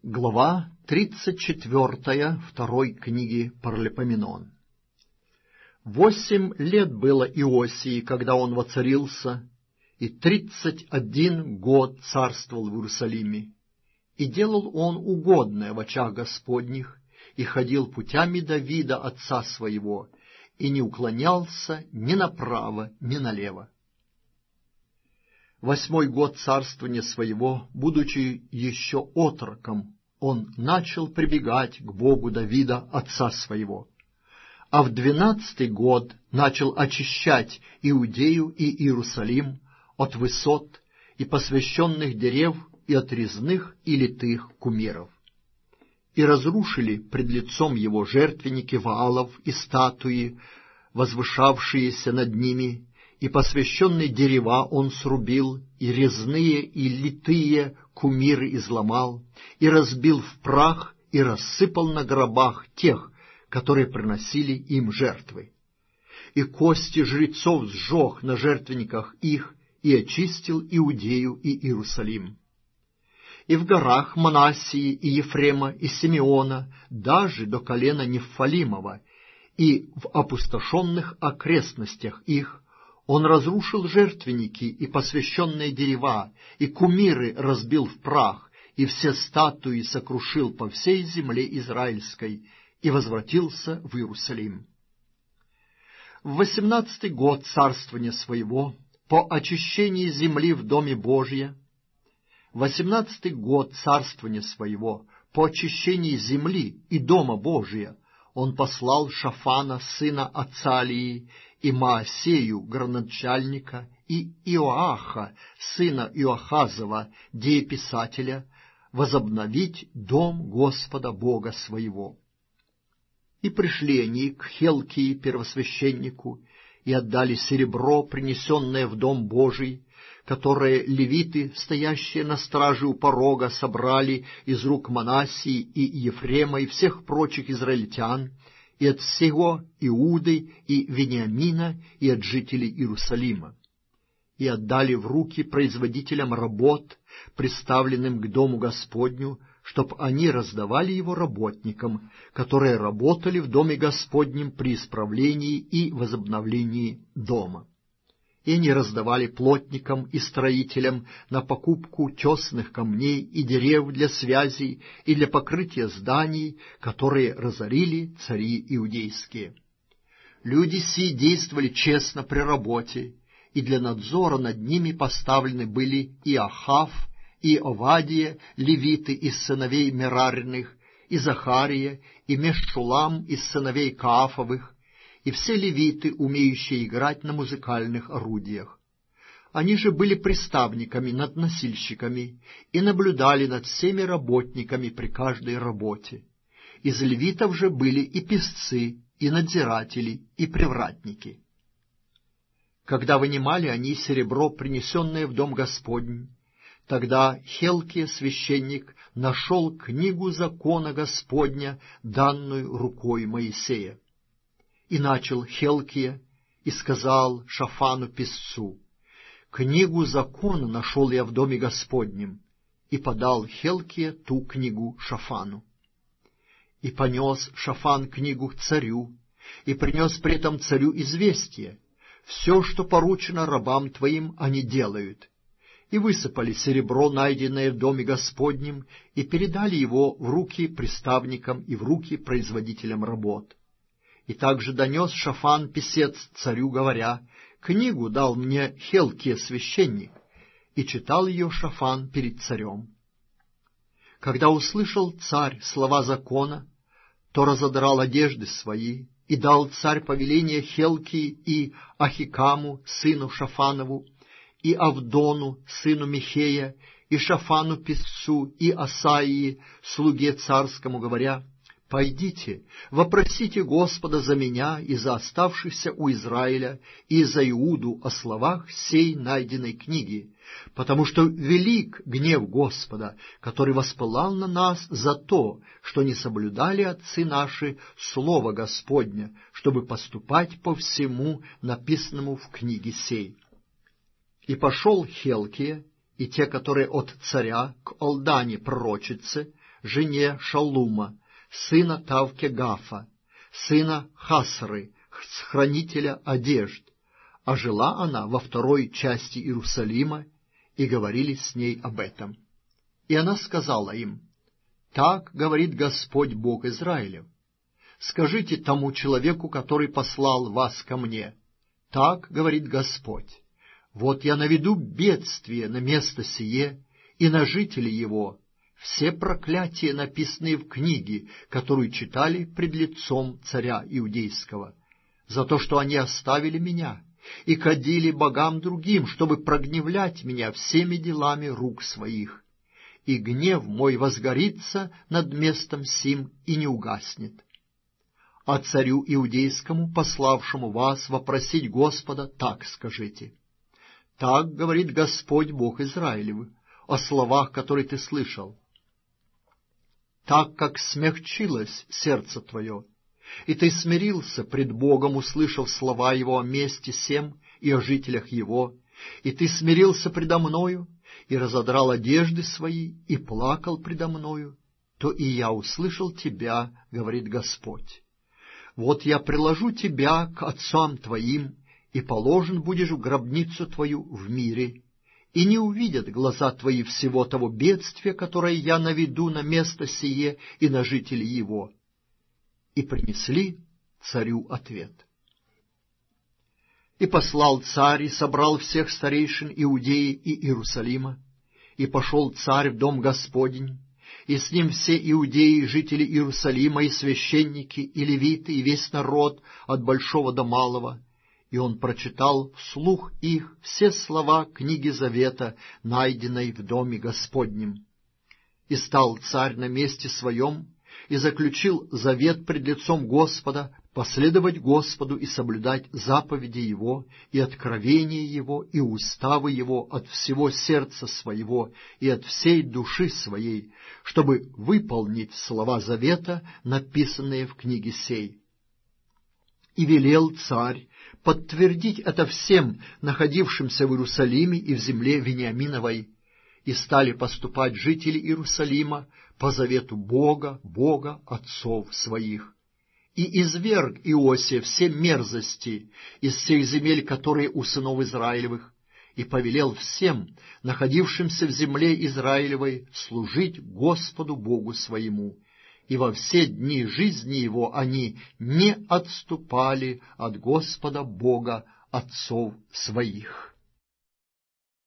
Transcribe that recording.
Глава 34 второй книги Паралипоменон. 8 лет было Иосии, когда он воцарился, и 31 год царствовал в Иерусалиме. И делал он угодное в очах Господних, и ходил путями Давида отца своего, и не уклонялся ни направо, ни налево. 8 год царствования своего, будучи еще отроком, он начал прибегать к Богу Давида, отца своего. А в 12 год начал очищать Иудею и Иерусалим от высот и посвященных дерев и от резных и литых кумиров. И разрушили пред лицом его жертвенники Ваалов и статуи, возвышавшиеся над ними, и посвященные дерева он срубил, и резные и литые кумиры изломал, и разбил в прах, и рассыпал на гробах тех, которые приносили им жертвы. И кости жрецов сжег на жертвенниках их, и очистил Иудею и Иерусалим. И в горах Манассии и Ефрема и Симеона, даже до колена Нефалимова, и в опустошенных окрестностях их, он разрушил жертвенники и посвященные дерева, и кумиры разбил в прах, и все статуи сокрушил по всей земле израильской, и возвратился в Иерусалим. В 18 год царствования своего, по очищении земли в Доме Божия, 18 год царствования своего, по очищении земли и Дома Божия, он послал Шафана, сына Ацалии, и Маасею, градоначальника, и Иоаха, сына Иоахазова, дееписателя, возобновить дом Господа Бога своего. И пришли они к Хелкии, первосвященнику, и отдали серебро, принесенное в дом Божий, которое левиты, стоящие на страже у порога, собрали из рук Манассии и Ефрема и всех прочих израильтян, и от всего Иуды и Вениамина, и от жителей Иерусалима, и отдали в руки производителям работ, приставленным к дому Господню, чтоб они раздавали его работникам, которые работали в доме Господнем при исправлении и возобновлении дома. И они раздавали плотникам и строителям на покупку тесных камней и дерев для связей и для покрытия зданий, которые разорили цари иудейские. Люди сии действовали честно при работе, и для надзора над ними поставлены были Иохав, и Овадия, левиты из сыновей Мерариных, и Захария, и Мешулам из сыновей Каафовых, и все левиты, умеющие играть на музыкальных орудиях. Они же были приставниками над носильщиками и наблюдали над всеми работниками при каждой работе. Из левитов же были и песцы, и надзиратели, и привратники. Когда вынимали они серебро, принесенное в дом Господень, тогда Хелкия, священник, нашел книгу закона Господня, данную рукой Моисея. И начал Хелкия, и сказал Шафану песцу: «Книгу закона нашел я в доме Господнем», и подал Хелкия ту книгу Шафану. И понес Шафан книгу к царю, и принес при этом царю известие: «Все, что поручено рабам твоим, они делают». И высыпали серебро, найденное в доме Господнем, и передали его в руки приставникам и в руки производителям работ. И также донес Шафан писец царю, говоря: «Книгу дал мне Хелкия священник», и читал ее Шафан перед царем. Когда услышал царь слова закона, то разодрал одежды свои, и дал царь повеление Хелкии и Ахикаму, сыну Шафанову, и Авдону, сыну Михея, и Шафану писцу, и Асаии, слуге царскому, говоря: «Пойдите, вопросите Господа за меня и за оставшихся у Израиля, и за Иуду о словах сей найденной книги, потому что велик гнев Господа, который воспылал на нас за то, что не соблюдали отцы наши слово Господня, чтобы поступать по всему написанному в книге сей». И пошел Хелкия, и те, которые от царя к Олдане пророчице, жене Шаллума, сына Тавкегафа, сына Хасры, хранителя одежд, а жила она во второй части Иерусалима, и говорили с ней об этом. И она сказала им: «Так говорит Господь Бог Израилев: скажите тому человеку, который послал вас ко мне: так говорит Господь: вот я наведу бедствие на место сие и на жителей его, все проклятия, написанные в книге, которую читали пред лицом царя Иудейского, за то, что они оставили меня и кадили богам другим, чтобы прогневлять меня всеми делами рук своих. И гнев мой возгорится над местом сим и не угаснет. А царю Иудейскому, пославшему вас вопросить Господа, так скажите: так говорит Господь Бог Израилев о словах, которые ты слышал. Так как смягчилось сердце твое, и ты смирился пред Богом, услышав слова Его о месте сем и о жителях Его, и ты смирился предо мною, и разодрал одежды свои, и плакал предо мною, то и я услышал тебя, говорит Господь. Вот я приложу тебя к отцам твоим, и положен будешь в гробницу твою в мире, и не увидят глаза твои всего того бедствия, которое я наведу на место сие и на жителей его». И принесли царю ответ. И послал царь, и собрал всех старейшин Иудеи и Иерусалима, и пошел царь в дом Господень, и с ним все иудеи, жители Иерусалима, и священники, и левиты, и весь народ, от большого до малого. И он прочитал вслух их все слова книги Завета, найденной в доме Господнем. И стал царь на месте своем, и заключил завет пред лицом Господа, последовать Господу и соблюдать заповеди Его, и откровения Его, и уставы Его от всего сердца своего и от всей души своей, чтобы выполнить слова завета, написанные в книге сей. И велел царь подтвердить это всем, находившимся в Иерусалиме и в земле Вениаминовой, и стали поступать жители Иерусалима по завету Бога, Бога отцов своих. И изверг Иосия все мерзости из всех земель, которые у сынов Израилевых, и повелел всем, находившимся в земле Израилевой, служить Господу Богу своему. И во все дни жизни его они не отступали от Господа Бога отцов своих.